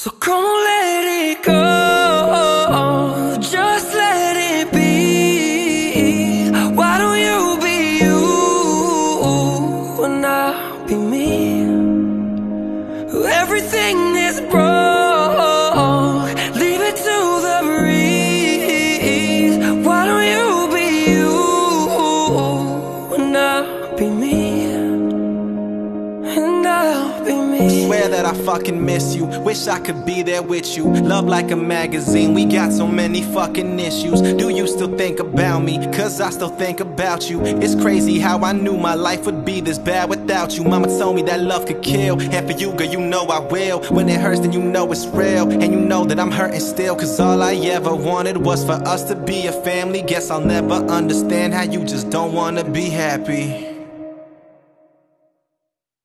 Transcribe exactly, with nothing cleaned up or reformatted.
So come on, let it go, just let it be. Why don't you be you and I'll be me? Everything is broke, leave it to the breeze. Why don't you be you and I'll be me, and I'll be me. Swear that I fucking miss you, wish I could be there with you. Love like a magazine, we got so many fucking issues. Do you still think about me? Cause I still think about you. It's crazy how I knew my life would be this bad without you. Mama told me that love could kill, and for you, girl, you know I will. When it hurts, then you know it's real, and you know that I'm hurting still. Cause all I ever wanted was for us to be a family. Guess I'll never understand how you just don't wanna be happy.